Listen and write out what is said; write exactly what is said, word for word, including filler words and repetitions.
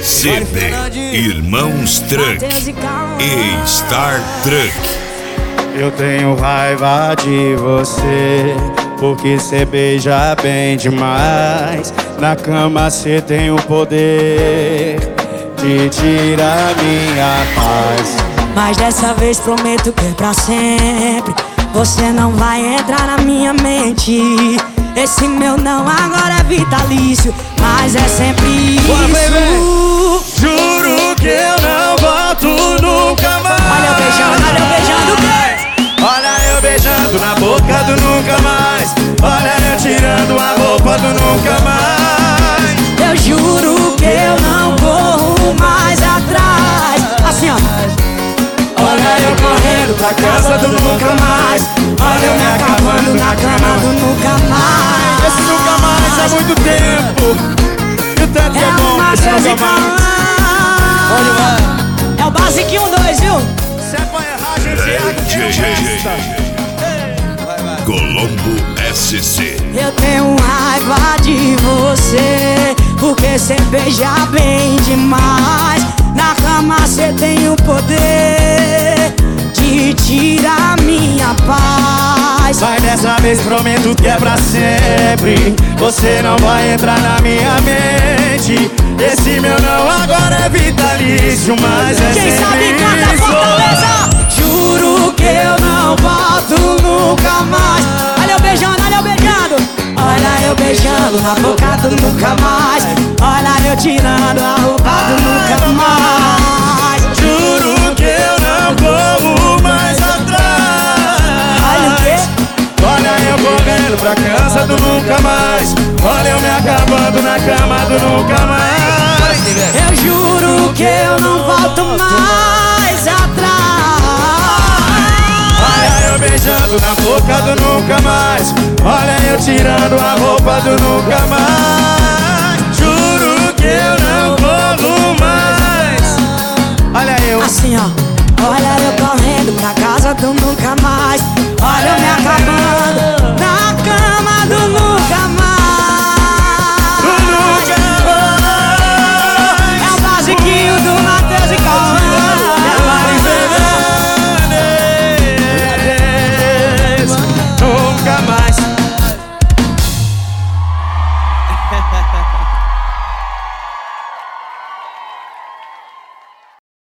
C D Irmãos Truck e Star Truck. Eu tenho raiva de você, porque cê beija bem demais. Na cama cê tem o poder de tirar minha paz. Mas dessa vez prometo que é pra sempre. Você não vai entrar na minha mente. Esse meu não agora é vitalício, mas é sempre isso. Bora, baby. Juro que eu não volto nunca mais. Olha eu beijando, olha eu beijando. Olha eu beijando na boca do nunca mais. Olha eu tirando a roupa do nunca mais. Eu juro que eu não corro mais atrás. Assim ó. Olha eu correndo pra casa do nunca mais. Olha eu me acabando na cama do nunca mais. Esse nunca mais há muito tempo. E o tanto que é bom esse nunca mais. É o basiquinho dois, viu? Se é pra errar, a gente erra. Colombo S C. Eu tenho raiva de você, porque cê beija bem demais. Na cama cê tem o poder de tirar minha paz. Mas dessa vez prometo que é pra sempre. Você não vai entrar na minha mente. Esse meu não agora é vitalício, mas é Quem sempre sabe canta isso. Fortaleza. Juro que eu não volto nunca mais. Olha eu beijando, olha eu beijando. Olha eu beijando na boca do nunca mais. Olha eu tirando a roupa do nunca mais. Juro que eu não corro mais atrás. Olha o quê? Olha eu correndo pra casa do nunca mais. Olha eu me acabando na cama do nunca mais. Eu juro que eu não volto mais atrás. Olha eu beijando na boca do nunca mais. Olha eu tirando a roupa do nunca mais. Juro que eu não corro mais. Olha eu. Assim ó. Olha eu correndo pra casa do nunca